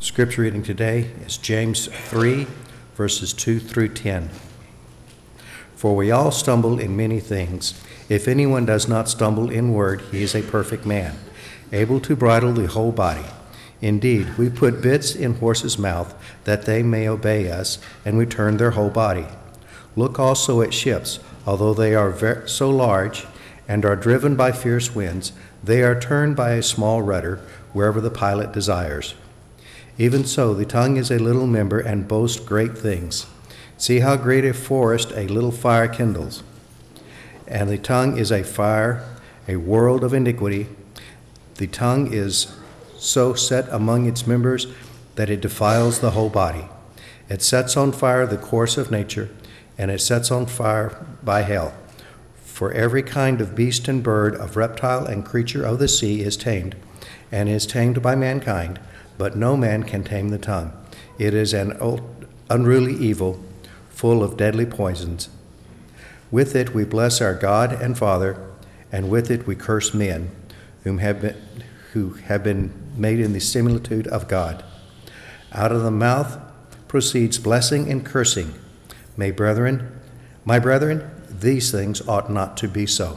Scripture reading today is James 3, verses 2 through 10. For we all stumble in many things. If anyone does not stumble in word, he is a perfect man, able to bridle the whole body. Indeed, we put bits in horses' mouth that they may obey us, and we turn their whole body. Look also at ships. Although they are so large and are driven by fierce winds, they are turned by a small rudder wherever the pilot desires. Even so, the tongue is a little member and boasts great things. See how great a forest a little fire kindles. And the tongue is a fire, a world of iniquity. The tongue is so set among its members that it defiles the whole body. It sets on fire the course of nature, and it sets on fire by hell. For every kind of beast and bird, of reptile and creature of the sea is tamed, and is tamed by mankind, but no man can tame the tongue. It is an unruly evil, full of deadly poisons. With it we bless our God and Father, and with it we curse men, who have been made in the similitude of God. Out of the mouth proceeds blessing and cursing. My brethren, these things ought not to be so.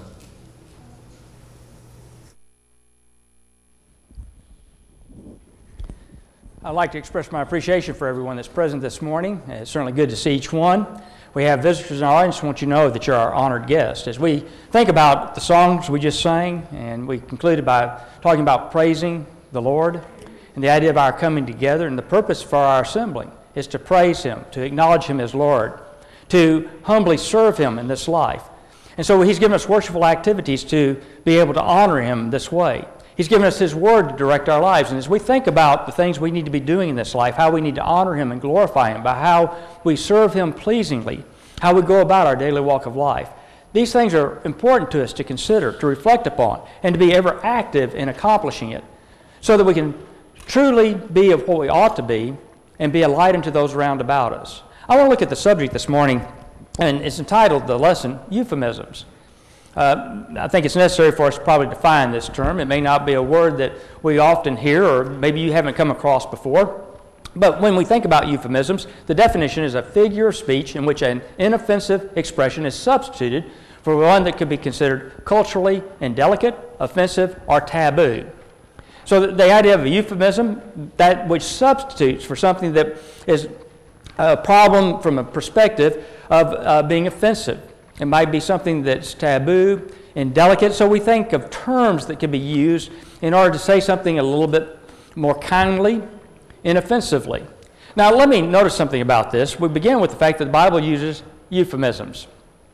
I'd like to express my appreciation for everyone that's present this morning. It's certainly good to see each one. We have visitors in our audience. I want you to know that you're our honored guest. As we think about the songs we just sang, and we concluded by talking about praising the Lord, and the idea of our coming together, and the purpose for our assembling is to praise Him, to acknowledge Him as Lord, to humbly serve Him in this life. And so He's given us worshipful activities to be able to honor Him this way. He's given us His Word to direct our lives. And as we think about the things we need to be doing in this life, how we need to honor Him and glorify Him, by how we serve Him pleasingly, how we go about our daily walk of life, these things are important to us to consider, to reflect upon, and to be ever active in accomplishing it, so that we can truly be of what we ought to be and be a light unto those around about us. I want to look at the subject this morning, and it's entitled, the lesson, Euphemisms. I think it's necessary for us to probably define this term. It may not be a word that we often hear, or maybe you haven't come across before. But when we think about euphemisms, the definition is a figure of speech in which an inoffensive expression is substituted for one that could be considered culturally indelicate, offensive, or taboo. So the idea of a euphemism, that which substitutes for something that is a problem from a perspective of being offensive. It might be something that's taboo, indelicate, so we think of terms that can be used in order to say something a little bit more kindly, inoffensively. Now, let me notice something about this. We begin with the fact that the Bible uses euphemisms.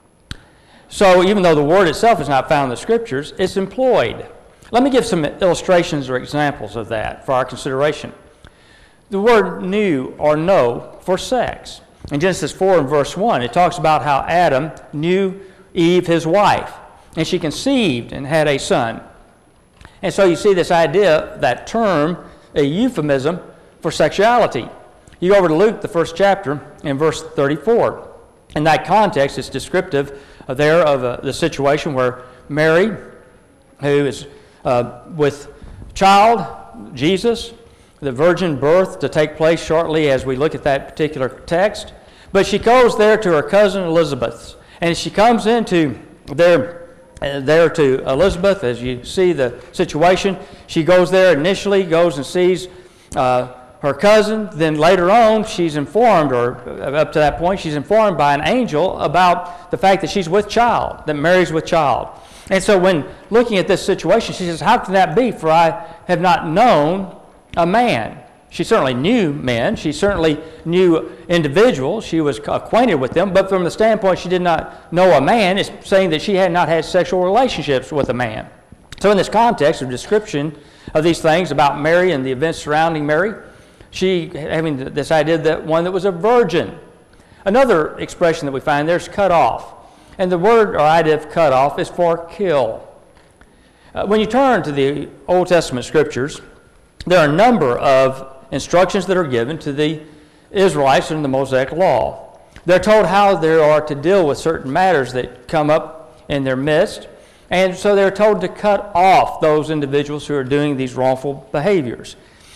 So even though the word itself is not found in the Scriptures, it's employed. Let me give some illustrations or examples of that for our consideration. The word knew or know for sex. In Genesis 4 and verse 1, it talks about how Adam knew Eve, his wife, and she conceived and had a son. And so you see this idea, that term, a euphemism for sexuality. You go over to Luke, the first chapter, in verse 34. In that context, it's descriptive there of the situation where Mary, who is with child, Jesus, the virgin birth to take place shortly as we look at that particular text. But she goes there to her cousin Elizabeth. And as she comes into there to Elizabeth, as you see the situation, she goes there initially, goes and sees her cousin. Then later on, she's informed, or up to that point, she's informed by an angel about the fact that she's with child, that Mary's with child. And so when looking at this situation, she says, how can that be? For I have not known a man. She certainly knew men. She certainly knew individuals. She was acquainted with them. But from the standpoint she did not know a man, it's saying that she had not had sexual relationships with a man. So in this context of description of these things about Mary and the events surrounding Mary, she having this idea that one that was a virgin. Another expression that we find there is cut off. And the word or idea of cut off is for kill. When you turn to the Old Testament Scriptures, there are a number of instructions that are given to the Israelites in the Mosaic Law. They're told how they are to deal with certain matters that come up in their midst, and so they're told to cut off those individuals who are doing these wrongful behaviors.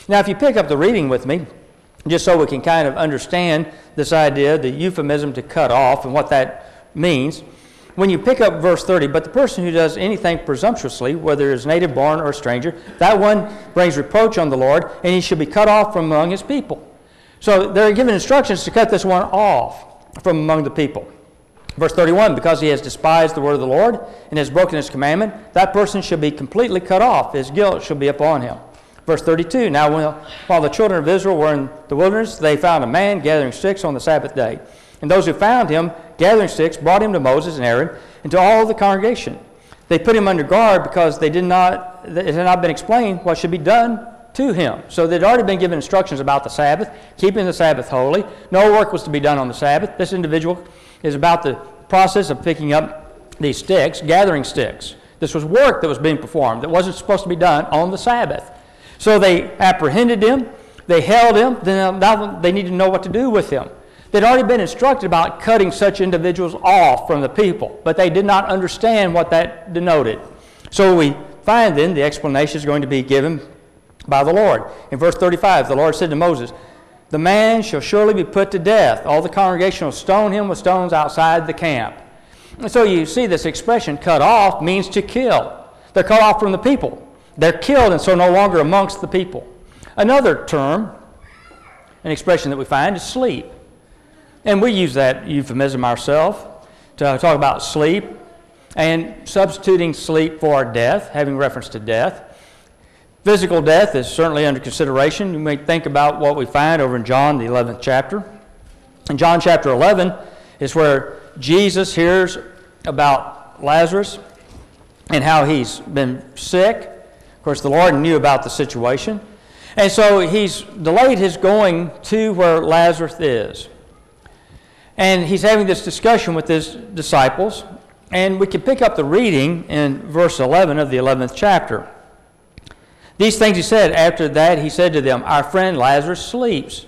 Now, if you pick up the reading with me, just so we can kind of understand this idea, the euphemism to cut off and what that means. When you pick up verse 30, but the person who does anything presumptuously, whether is native born or a stranger, that one brings reproach on the Lord, and he should be cut off from among his people. So they're given instructions to cut this one off from among the people. Verse 31, because he has despised the word of the Lord and has broken his commandment, that person shall be completely cut off. His guilt shall be upon him. Verse 32, now while the children of Israel were in the wilderness, they found a man gathering sticks on the Sabbath day. And those who found him gathering sticks brought him to Moses and Aaron and to all the congregation. They put him under guard because it had not been explained what should be done to him. So they'd already been given instructions about the Sabbath, keeping the Sabbath holy. No work was to be done on the Sabbath. This individual is about the process of picking up these sticks, gathering sticks. This was work that was being performed that wasn't supposed to be done on the Sabbath. So they apprehended him, they held him, then now they needed to know what to do with him. They'd already been instructed about cutting such individuals off from the people, but they did not understand what that denoted. So we find then the explanation is going to be given by the Lord. In verse 35, the Lord said to Moses, the man shall surely be put to death. All the congregation will stone him with stones outside the camp. And so you see this expression, cut off, means to kill. They're cut off from the people. They're killed and so no longer amongst the people. Another term, an expression that we find, is sleep. And we use that euphemism ourselves to talk about sleep and substituting sleep for death, having reference to death. Physical death is certainly under consideration. You may think about what we find over in John, the 11th chapter. In John chapter 11 is where Jesus hears about Lazarus and how he's been sick. Of course, the Lord knew about the situation. And so he's delayed his going to where Lazarus is. And he's having this discussion with his disciples. And we can pick up the reading in verse 11 of the 11th chapter. These things he said. After that he said to them, our friend Lazarus sleeps,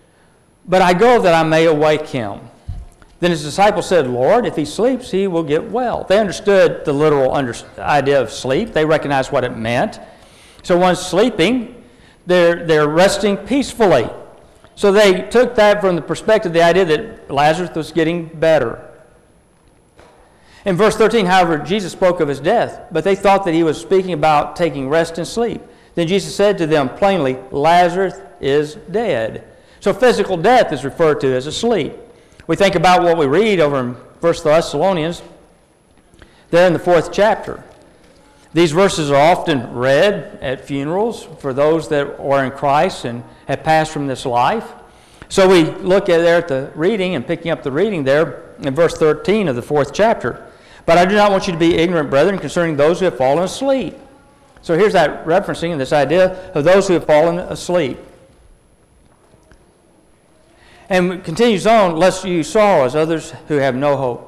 but I go that I may awake him. Then his disciples said, Lord, if he sleeps, he will get well. They understood the literal idea of sleep. They recognized what it meant. So one's sleeping, they're resting peacefully. So they took that from the perspective, the idea that Lazarus was getting better. In verse 13, however, Jesus spoke of his death, but they thought that he was speaking about taking rest and sleep. Then Jesus said to them plainly, Lazarus is dead. So physical death is referred to as a sleep. We think about what we read over in 1 Thessalonians, there in the 4th chapter. These verses are often read at funerals for those that are in Christ and have passed from this life. So we look at there at the reading and picking up the reading there in verse 13 of the 4th chapter. But I do not want you to be ignorant, brethren, concerning those who have fallen asleep. So here's that referencing this idea of those who have fallen asleep. And it continues on, lest you sorrow as others who have no hope.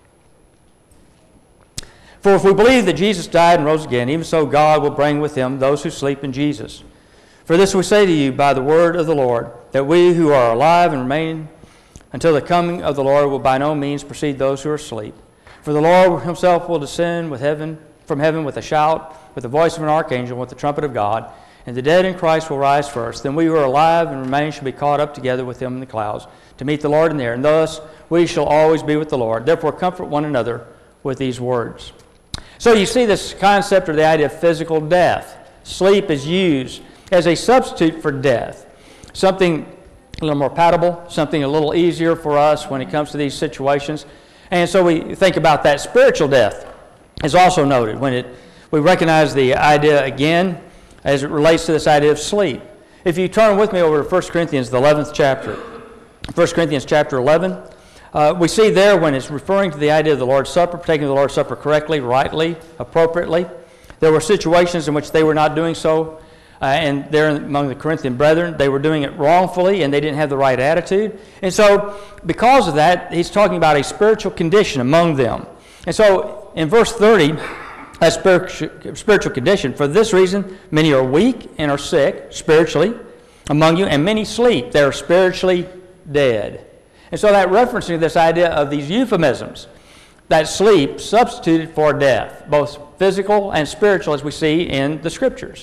For if we believe that Jesus died and rose again, even so God will bring with him those who sleep in Jesus. For this we say to you by the word of the Lord, that we who are alive and remain until the coming of the Lord will by no means precede those who are asleep. For the Lord himself will descend from heaven with a shout, with the voice of an archangel, with the trumpet of God, and the dead in Christ will rise first. Then we who are alive and remain shall be caught up together with him in the clouds to meet the Lord in the air. And thus we shall always be with the Lord. Therefore comfort one another with these words. So you see this concept or the idea of physical death. Sleep is used as a substitute for death. Something a little more palatable, something a little easier for us when it comes to these situations. And so we think about that. Spiritual death is also noted when we recognize the idea again as it relates to this idea of sleep. If you turn with me over to 1 Corinthians, the 11th chapter. 1 Corinthians chapter 11. We see there when it's referring to the idea of the Lord's Supper, taking the Lord's Supper correctly, rightly, appropriately. There were situations in which they were not doing so. And there among the Corinthian brethren, they were doing it wrongfully and they didn't have the right attitude. And so because of that, he's talking about a spiritual condition among them. And so in verse 30, a spiritual condition. For this reason, many are weak and are sick spiritually among you, and many sleep. They're spiritually dead. And so that referencing this idea of these euphemisms, that sleep substituted for death, both physical and spiritual, as we see in the Scriptures.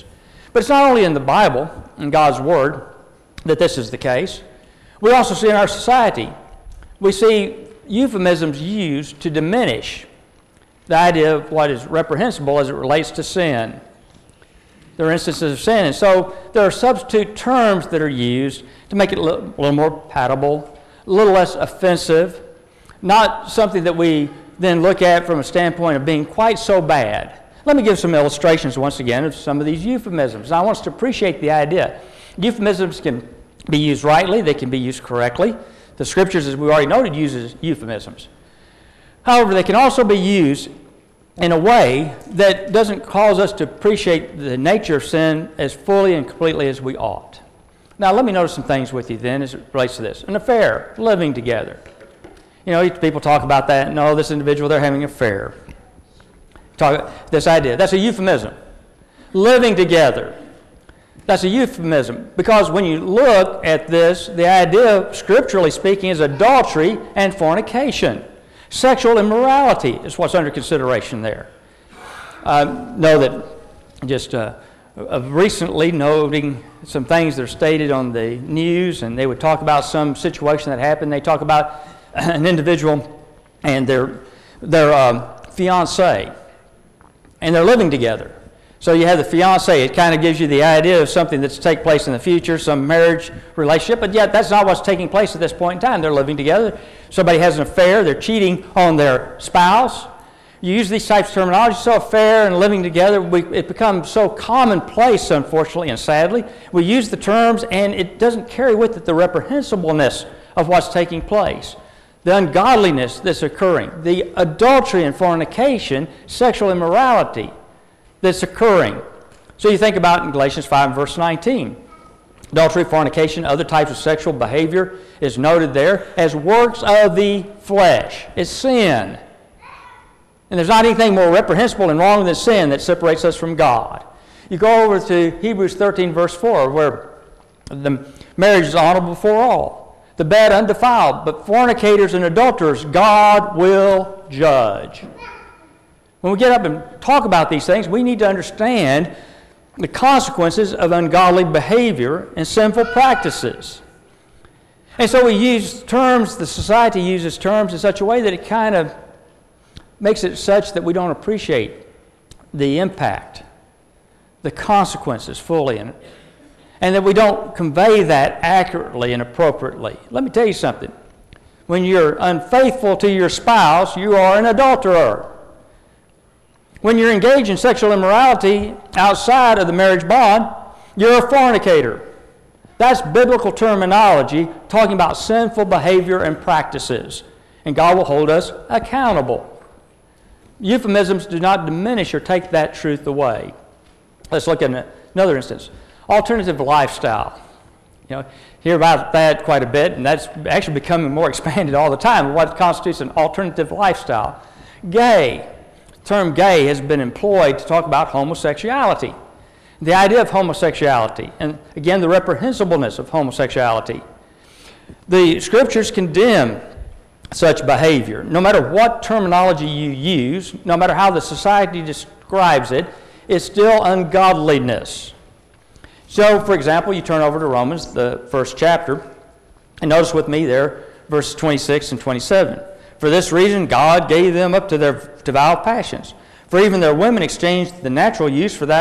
But it's not only in the Bible, in God's Word, that this is the case. We also see in our society, we see euphemisms used to diminish the idea of what is reprehensible as it relates to sin. There are instances of sin, and so there are substitute terms that are used to make it a little more palatable, a little less offensive, not something that we then look at from a standpoint of being quite so bad. Let me give some illustrations once again of some of these euphemisms. And I want us to appreciate the idea. Euphemisms can be used rightly, they can be used correctly. The Scriptures, as we already noted, uses euphemisms. However, they can also be used in a way that doesn't cause us to appreciate the nature of sin as fully and completely as we ought. Now, let me notice some things with you then as it relates to this. An affair, living together. You know, people talk about that. No, this individual, they're having an affair. Talk this idea. That's a euphemism. Living together. That's a euphemism. Because when you look at this, the idea, scripturally speaking, is adultery and fornication. Sexual immorality is what's under consideration there. Know that just recently noting some things that are stated on the news, and they would talk about some situation that happened. They talk about an individual and their fiancé, and they're living together. So you have the fiancé. It kind of gives you the idea of something that's take place in the future, some marriage relationship, but yet that's not what's taking place at this point in time. They're living together. Somebody has an affair. They're cheating on their spouse. You use these types of terminology, so affair and living together, it becomes so commonplace, unfortunately and sadly. We use the terms, and it doesn't carry with it the reprehensibleness of what's taking place, the ungodliness that's occurring, the adultery and fornication, sexual immorality that's occurring. So you think about in Galatians 5 and verse 19. Adultery, fornication, other types of sexual behavior is noted there as works of the flesh. It's sin. And there's not anything more reprehensible and wrong than sin that separates us from God. You go over to Hebrews 13 verse 4 where the marriage is honorable before all, the bed undefiled, but fornicators and adulterers God will judge. When we get up and talk about these things, we need to understand the consequences of ungodly behavior and sinful practices. And so we use terms, the society uses terms in such a way that it kind of makes it such that we don't appreciate the impact, the consequences fully, and that we don't convey that accurately and appropriately. Let me tell you something. When you're unfaithful to your spouse, you are an adulterer. When you're engaged in sexual immorality outside of the marriage bond, you're a fornicator. That's biblical terminology talking about sinful behavior and practices. And God will hold us accountable. Euphemisms do not diminish or take that truth away. Let's look at another instance. Alternative lifestyle. You know, hear about that quite a bit, and that's actually becoming more expanded all the time. What constitutes an alternative lifestyle? Gay. The term gay has been employed to talk about homosexuality. The idea of homosexuality, and again, the reprehensibleness of homosexuality. The Scriptures condemn such behavior. No matter what terminology you use, no matter how the society describes it, it's still ungodliness. So, for example, you turn over to Romans, the first chapter, and notice with me there, verses 26 and 27. For this reason, God gave them up to vile passions. For even their women exchanged the natural use for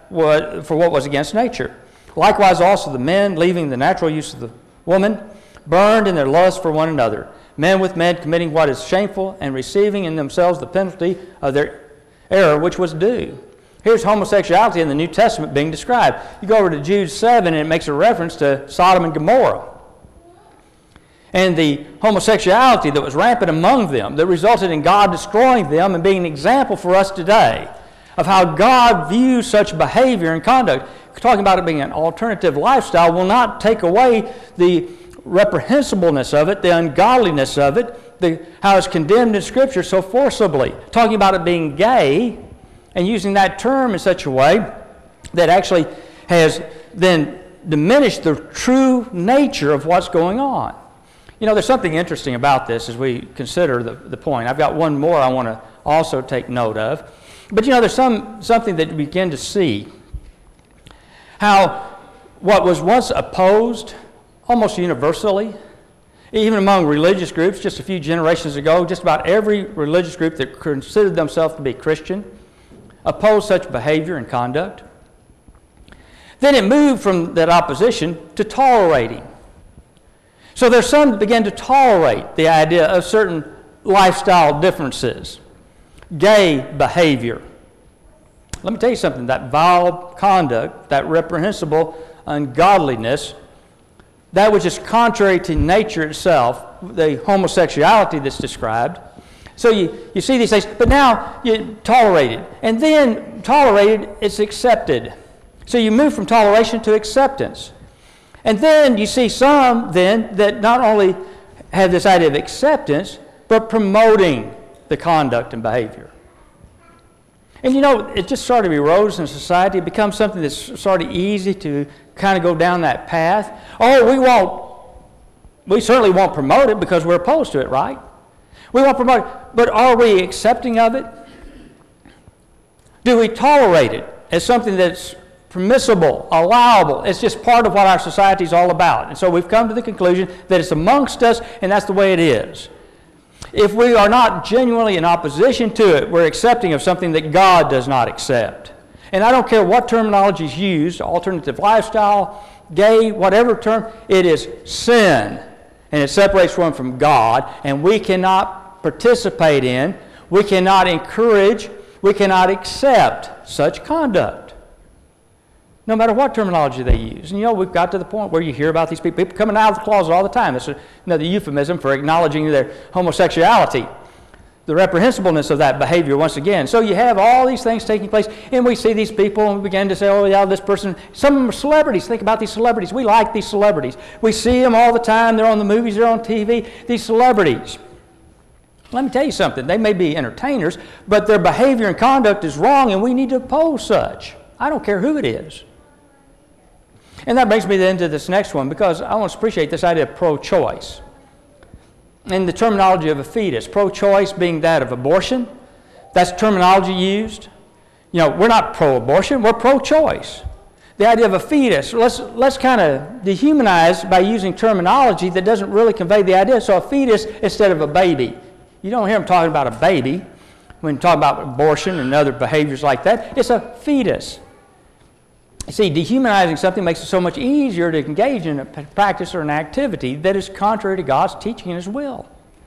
what was against nature. Likewise also the men, leaving the natural use of the woman, burned in their lust for one another. Men with men committing what is shameful and receiving in themselves the penalty of their error which was due. Here's homosexuality in the New Testament being described. You go over to Jude 7 and it makes a reference to Sodom and Gomorrah. And the homosexuality that was rampant among them that resulted in God destroying them and being an example for us today of how God views such behavior and conduct. Talking about it being an alternative lifestyle will not take away the reprehensibleness of it, the ungodliness of it, how it's condemned in Scripture so forcibly. Talking about it being gay and using that term in such a way that actually has then diminished the true nature of what's going on. You know, there's something interesting about this as we consider the point. I've got one more I want to also take note of. But you know, there's something that we begin to see How what was once opposed almost universally, even among religious groups just a few generations ago, just about every religious group that considered themselves to be Christian opposed such behavior and conduct. Then it moved from that opposition to tolerating. So there's some that began to tolerate the idea of certain lifestyle differences, gay behavior. Let me tell you something, that vile conduct, that reprehensible ungodliness, that which is contrary to nature itself, the homosexuality that's described. So you see these things, but now you tolerate it. And then tolerated, it's accepted. So you move from toleration to acceptance. And then you see some then that not only have this idea of acceptance, but promoting the conduct and behavior. And you know, it just sort of erodes in society. It becomes something that's sort of easy to kind of go down that path. Oh, we certainly won't promote it because we're opposed to it, right? We won't promote it, but are we accepting of it? Do we tolerate it as something that's permissible, allowable? It's just part of what our society is all about. And so we've come to the conclusion that it's amongst us, and that's the way it is. If we are not genuinely in opposition to it, we're accepting of something that God does not accept. And I don't care what terminology is used, alternative lifestyle, gay, whatever term, it is sin. And it separates one from God, and we cannot participate in, we cannot encourage, we cannot accept such conduct, no matter what terminology they use. And you know, we've got to the point where you hear about these people coming out of the closet all the time. It's another euphemism for acknowledging their homosexuality, the reprehensibleness of that behavior once again. So you have all these things taking place, and we see these people, and we begin to say, oh yeah, this person, some of them are celebrities. Think about these celebrities. We like these celebrities. We see them all the time. They're on the movies, they're on TV, these celebrities. Let me tell you something. They may be entertainers, but their behavior and conduct is wrong, and we need to oppose such. I don't care who it is. And that brings me then to this next one, because I want to appreciate this idea of pro-choice. And the terminology of a fetus, pro-choice being that of abortion, that's terminology used. You know, we're not pro-abortion, we're pro-choice. The idea of a fetus, let's kind of dehumanize by using terminology that doesn't really convey the idea. So a fetus instead of a baby. You don't hear them talking about a baby when you talk about abortion and other behaviors like that. It's a fetus. See, dehumanizing something makes it so much easier to engage in a practice or an activity that is contrary to God's teaching and His will.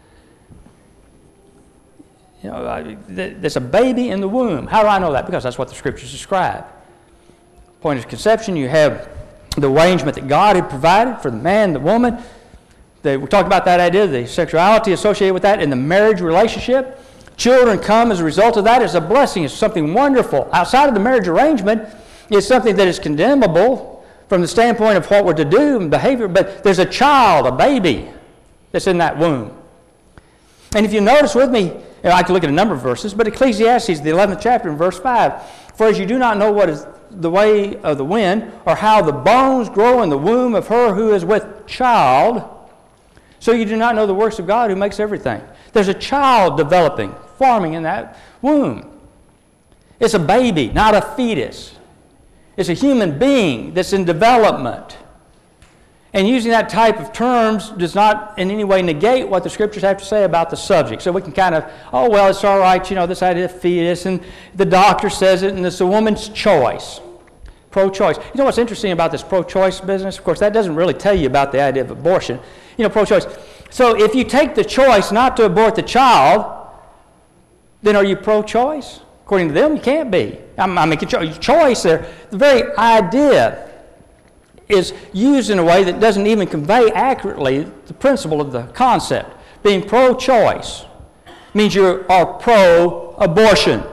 You know, there's a baby in the womb. How do I know that? Because that's what the Scriptures describe. Point of conception, you have the arrangement that God had provided for the man, the woman. We talked about that idea, the sexuality associated with that in the marriage relationship. Children come as a result of that. It's a blessing. It's something wonderful. Outside of the marriage arrangement, it's something that is condemnable from the standpoint of what we're to do and behavior, but there's a child, a baby, that's in that womb. And if you notice with me, I can look at a number of verses, but Ecclesiastes, the 11th chapter, in verse 5, for as you do not know what is the way of the wind, or how the bones grow in the womb of her who is with child, so you do not know the works of God who makes everything. There's a child developing, forming in that womb. It's a baby, not a fetus. It's a human being that's in development. And using that type of terms does not in any way negate what the Scriptures have to say about the subject. So we can kind of, oh, well, it's all right, you know, this idea of fetus, and the doctor says it, and it's a woman's choice. Pro-choice. You know what's interesting about this pro-choice business? Of course, that doesn't really tell you about the idea of abortion. You know, pro-choice. So if you take the choice not to abort the child, then are you pro-choice? According to them, you can't be. I mean, choice there, the very idea is used in a way that doesn't even convey accurately the principle of the concept. Being pro-choice means you are pro-abortion.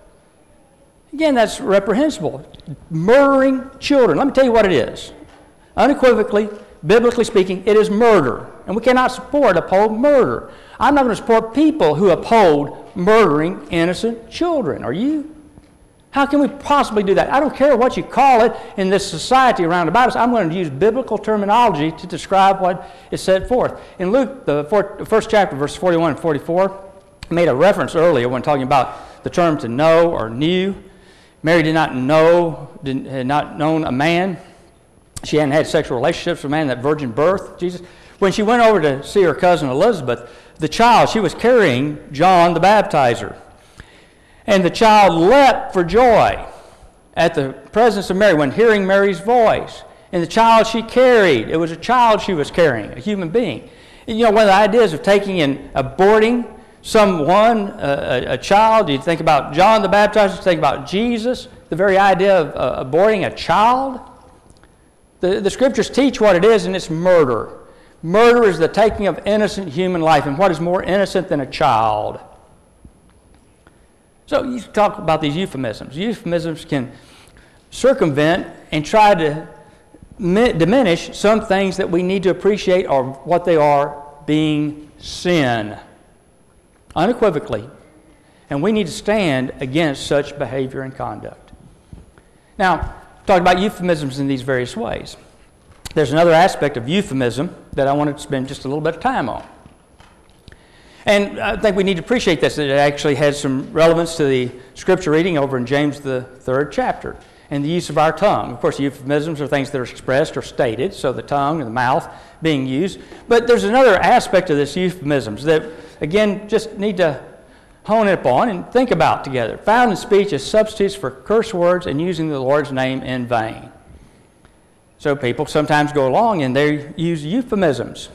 Again, that's reprehensible. Murdering children. Let me tell you what it is. Unequivocally, biblically speaking, it is murder. And we cannot uphold murder. I'm not going to support people who uphold murdering innocent children. Are you? How can we possibly do that? I don't care what you call it in this society around about us. I'm going to use biblical terminology to describe what is set forth. In Luke, the first chapter, verses 41 and 44, I made a reference earlier when talking about the term to know or knew. Mary had not known a man. She hadn't had sexual relationships with a man, that virgin birth, Jesus. When she went over to see her cousin Elizabeth, the child, she was carrying John the Baptizer. And the child leapt for joy at the presence of Mary when hearing Mary's voice. And the child she carried, it was a child she was carrying, a human being. And, one of the ideas of taking and aborting someone, a child, you think about John the Baptizer, you think about Jesus, the very idea of aborting a child. The scriptures teach what it is, and it's murder. Murder is the taking of innocent human life, and what is more innocent than a child? So you talk about these euphemisms. Euphemisms can circumvent and try to diminish some things that we need to appreciate or what they are, being sin, unequivocally. And we need to stand against such behavior and conduct. Now, talk about euphemisms in these various ways. There's another aspect of euphemism that I wanted to spend just a little bit of time on. And I think we need to appreciate this, that it actually has some relevance to the scripture reading over in James, the 3rd chapter, and the use of our tongue. Of course, euphemisms are things that are expressed or stated, so the tongue and the mouth being used. But there's another aspect of this euphemisms that, again, just need to hone up on and think about together. Found in speech as substitutes for curse words and using the Lord's name in vain. So people sometimes go along and they use euphemisms,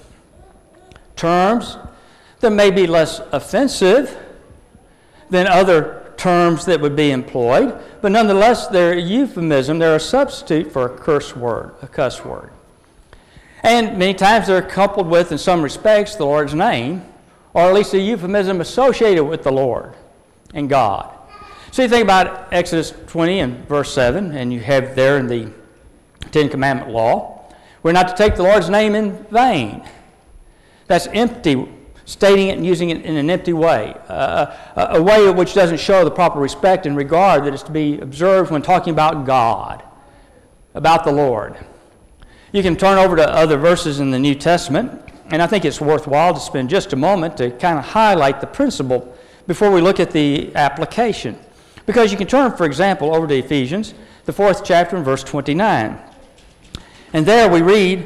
terms that may be less offensive than other terms that would be employed, but nonetheless they're a euphemism, they're a substitute for a curse word, a cuss word. And many times they're coupled with, in some respects, the Lord's name, or at least a euphemism associated with the Lord and God. So you think about Exodus 20 and verse 7, and you have there in the Ten Commandment law, we're not to take the Lord's name in vain. That's empty, stating it and using it in an empty way, a way which doesn't show the proper respect and regard that is to be observed when talking about God, about the Lord. You can turn over to other verses in the New Testament, and I think it's worthwhile to spend just a moment to kind of highlight the principle before we look at the application. Because you can turn, for example, over to Ephesians, the 4th chapter and verse 29. And there we read,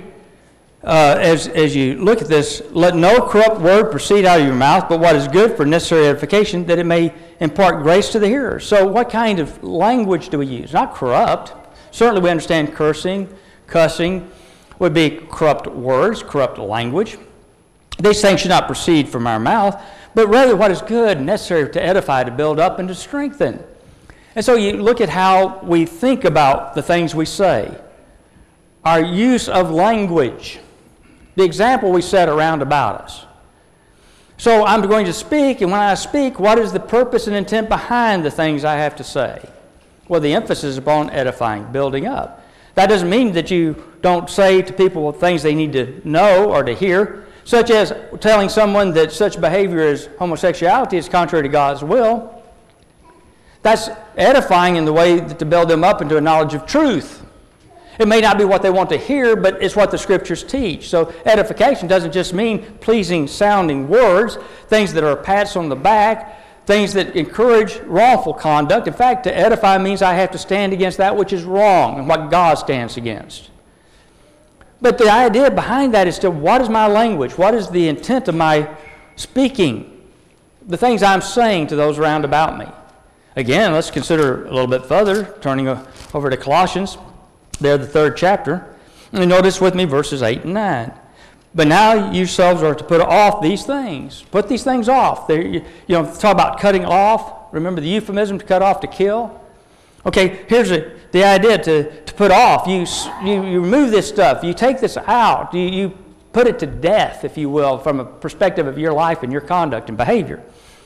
as you look at this, let no corrupt word proceed out of your mouth, but what is good for necessary edification, that it may impart grace to the hearer. So what kind of language do we use? Not corrupt. Certainly we understand cursing, cussing would be corrupt words, corrupt language. These things should not proceed from our mouth, but rather what is good and necessary to edify, to build up, and to strengthen. And so you look at how we think about the things we say, our use of language, the example we set around about us. So I'm going to speak, and when I speak, what is the purpose and intent behind the things I have to say? Well, the emphasis is upon edifying, building up. That doesn't mean that you don't say to people things they need to know or to hear, such as telling someone that such behavior as homosexuality is contrary to God's will. That's edifying in the way to build them up into a knowledge of truth. It may not be what they want to hear, but it's what the Scriptures teach. So edification doesn't just mean pleasing sounding words, things that are pats on the back, things that encourage wrongful conduct. In fact, to edify means I have to stand against that which is wrong and what God stands against. But the idea behind that is to, what is my language? What is the intent of my speaking? The things I'm saying to those around about me. Again, let's consider a little bit further, turning over to Colossians, there the 3rd chapter. And notice with me verses 8 and 9. But now yourselves are to put off these things. Put these things off. Talk about cutting off. Remember the euphemism, to cut off, to kill. Okay, here's the idea to put off. You remove this stuff. You take this out. You put it to death, if you will, from a perspective of your life and your conduct and behavior.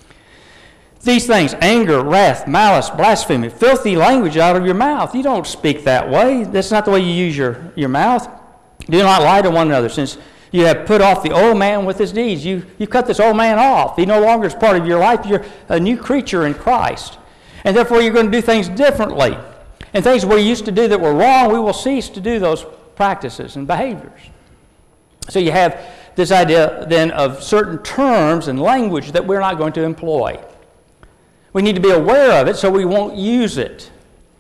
These things, anger, wrath, malice, blasphemy, filthy language out of your mouth. You don't speak that way. That's not the way you use your mouth. Do not lie to one another, since you have put off the old man with his deeds. You cut this old man off. He no longer is part of your life. You're a new creature in Christ. And therefore you're going to do things differently. And things we used to do that were wrong, we will cease to do those practices and behaviors. So you have this idea then of certain terms and language that we're not going to employ. We need to be aware of it so we won't use it.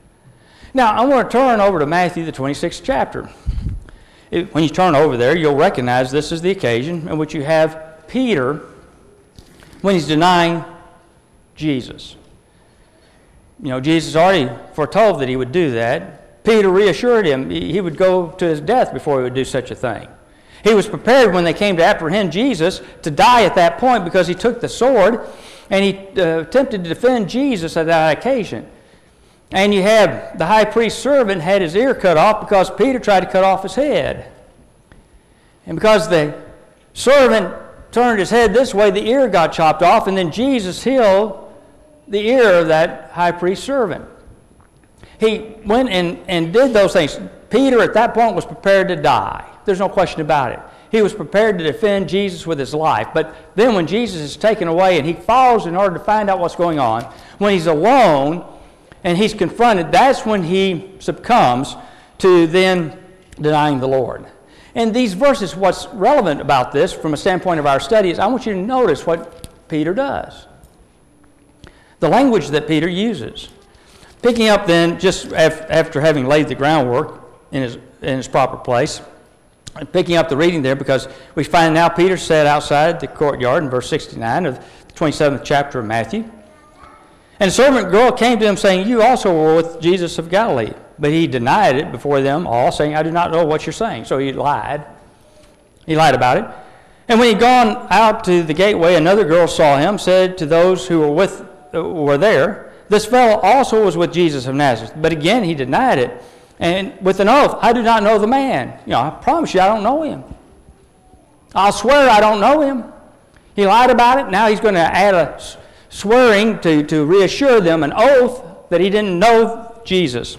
Now, I want to turn over to Matthew, the 26th chapter. When you turn over there, you'll recognize this is the occasion in which you have Peter when he's denying Jesus. You know, Jesus already foretold that he would do that. Peter reassured him he would go to his death before he would do such a thing. He was prepared when they came to apprehend Jesus to die at that point because he took the sword and he attempted to defend Jesus at that occasion. And you have the high priest's servant had his ear cut off because Peter tried to cut off his head. And because the servant turned his head this way, the ear got chopped off, and then Jesus healed the ear of that high priest's servant. He went and did those things. Peter at that point was prepared to die. There's no question about it. He was prepared to defend Jesus with his life. But then when Jesus is taken away and he follows in order to find out what's going on, when he's alone and he's confronted, that's when he succumbs to then denying the Lord. And these verses, what's relevant about this from a standpoint of our study is I want you to notice what Peter does. The language that Peter uses. Picking up then, just after having laid the groundwork in his proper place, and picking up the reading there, because we find now Peter sat outside the courtyard in verse 69 of the 27th chapter of Matthew. And a servant girl came to him saying, "You also were with Jesus of Galilee." But he denied it before them all, saying, "I do not know what you're saying." So he lied. He lied about it. And when he'd gone out to the gateway, another girl saw him, said to those who were there, "This fellow also was with Jesus of Nazareth." But again he denied it, and with an oath, "I do not know the man." You know, I promise you I don't know him. I'll swear I don't know him. He lied about it. Now he's going to add a swearing to reassure them, an oath that he didn't know Jesus.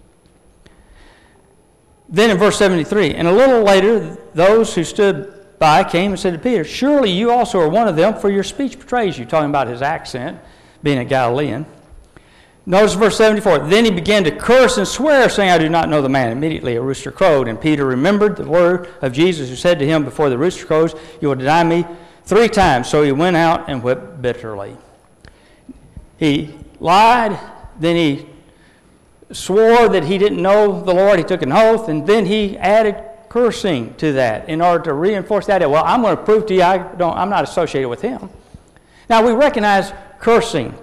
Then in verse 73, and a little later, those who stood by came and said to Peter, "Surely you also are one of them, for your speech betrays you," talking about his accent, being a Galilean. Notice verse 74, then he began to curse and swear, saying, "I do not know the man." Immediately a rooster crowed, and Peter remembered the word of Jesus, who said to him before the rooster crows, "You will deny me 3 times. So he went out and wept bitterly. He lied, then he swore that he didn't know the Lord. He took an oath, and then he added cursing to that in order to reinforce that. Well, I'm going to prove to you I'm not associated with him. Now, we recognize cursing,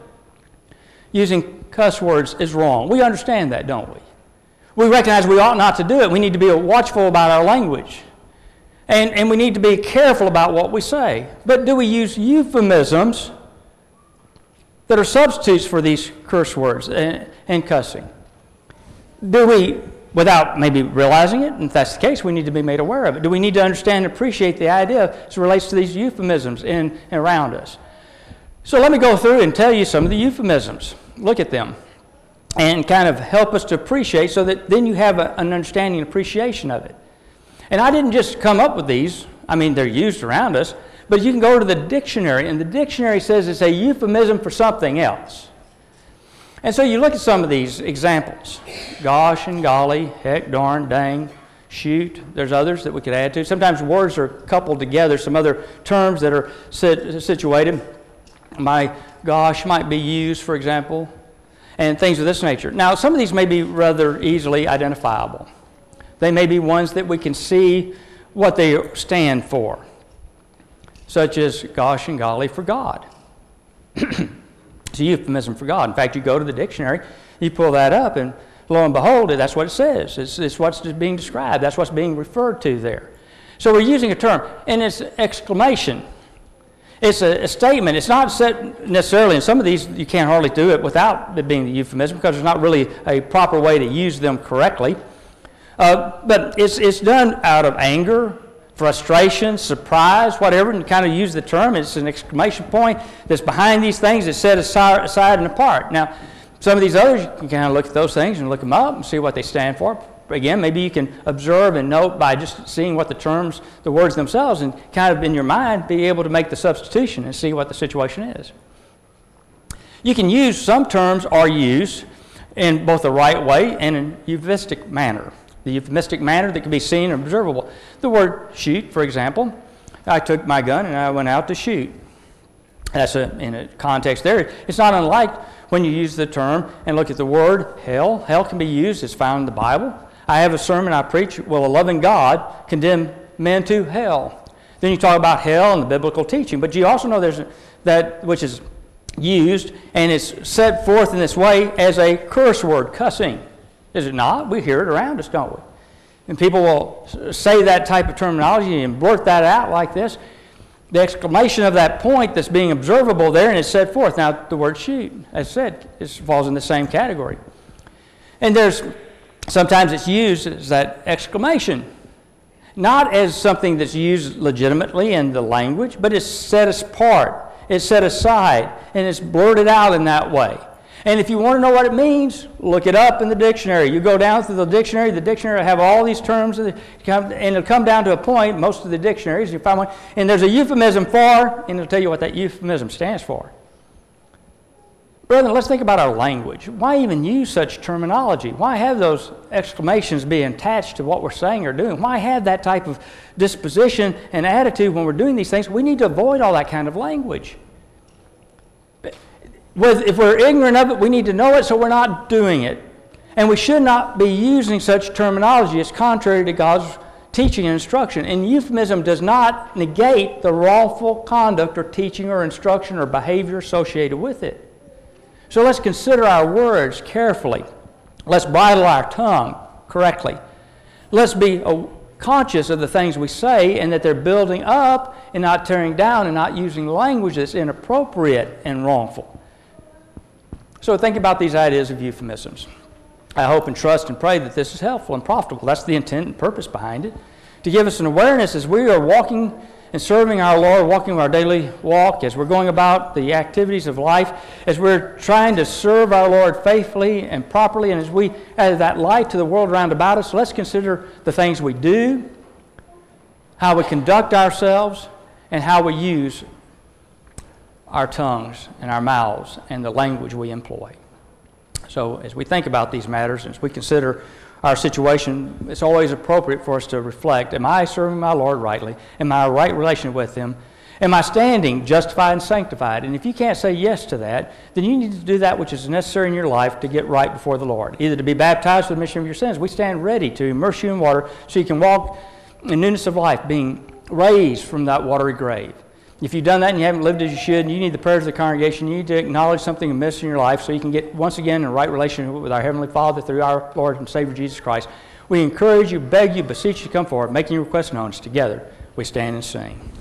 using cuss words, is wrong. We understand that, don't we? We recognize we ought not to do it. We need to be watchful about our language. And we need to be careful about what we say. But do we use euphemisms that are substitutes for these curse words and cussing? Do we, without maybe realizing it, and if that's the case, we need to be made aware of it. Do we need to understand and appreciate the idea as it relates to these euphemisms in and around us? So let me go through and tell you some of the euphemisms. Look at them and kind of help us to appreciate so that then you have an understanding and appreciation of it. And I didn't just come up with these. I mean, they're used around us. But you can go to the dictionary, and the dictionary says it's a euphemism for something else. And so you look at some of these examples. Gosh and golly, heck, darn, dang, shoot. There's others that we could add to. Sometimes words are coupled together, some other terms that are situated. My gosh might be used, for example, and things of this nature. Now, some of these may be rather easily identifiable. They may be ones that we can see what they stand for, such as gosh and golly for God. It's a euphemism for God. In fact, you go to the dictionary, you pull that up, and lo and behold, that's what it says. It's what's being described. That's what's being referred to there. So we're using a term, and it's exclamation. It's a statement. It's not set necessarily, in some of these you can't hardly do it without it being the euphemism because there's not really a proper way to use them correctly. But it's done out of anger, frustration, surprise, whatever, and kind of use the term. It's an exclamation point that's behind these things that's set aside and apart. Now, some of these others, you can kind of look at those things and look them up and see what they stand for. Again, maybe you can observe and note by just seeing what the words themselves, and kind of in your mind be able to make the substitution and see what the situation is. You can use some terms are used in both the right way and in euphemistic manner. The euphemistic manner that can be seen and observable. The word shoot, for example. I took my gun and I went out to shoot. That's in a context there. It's not unlike when you use the term and look at the word hell. Hell can be used as found in the Bible. I have a sermon I preach, will a loving God condemn men to hell? Then you talk about hell and the biblical teaching. But you also know there's that which is used and it's set forth in this way as a curse word, cussing. Is it not? We hear it around us, don't we? And people will say that type of terminology and blurt that out like this. The exclamation of that point that's being observable there and it's set forth. Now, the word shoot, as said, it falls in the same category. And sometimes it's used as that exclamation, not as something that's used legitimately in the language, but it's set apart, it's set aside, and it's blurted out in that way. And if you want to know what it means, look it up in the dictionary. You go down through the dictionary will have all these terms, and it'll come down to a point, most of the dictionaries, you find one, and there's a euphemism for, and it'll tell you what that euphemism stands for. Brethren, let's think about our language. Why even use such terminology? Why have those exclamations be attached to what we're saying or doing? Why have that type of disposition and attitude when we're doing these things? We need to avoid all that kind of language. If we're ignorant of it, we need to know it so we're not doing it. And we should not be using such terminology. It's contrary to God's teaching and instruction. And euphemism does not negate the wrongful conduct or teaching or instruction or behavior associated with it. So let's consider our words carefully. Let's bridle our tongue correctly. Let's be conscious of the things we say and that they're building up and not tearing down and not using language that's inappropriate and wrongful. So think about these ideas of euphemisms. I hope and trust and pray that this is helpful and profitable. That's the intent and purpose behind it. To give us an awareness as we are walking and serving our Lord, walking our daily walk, as we're going about the activities of life, as we're trying to serve our Lord faithfully and properly, and as we add that light to the world around about us, let's consider the things we do, how we conduct ourselves, and how we use our tongues and our mouths and the language we employ. So as we think about these matters, as we consider our situation, it's always appropriate for us to reflect, am I serving my Lord rightly? Am I in a right relation with Him? Am I standing justified and sanctified? And if you can't say yes to that, then you need to do that which is necessary in your life to get right before the Lord. Either to be baptized for the remission of your sins. We stand ready to immerse you in water so you can walk in newness of life, being raised from that watery grave. If you've done that and you haven't lived as you should, and you need the prayers of the congregation, you need to acknowledge something amiss in your life so you can get once again in a right relationship with our Heavenly Father through our Lord and Savior Jesus Christ. We encourage you, beg you, beseech you to come forward, making your requests known. Together we stand and sing.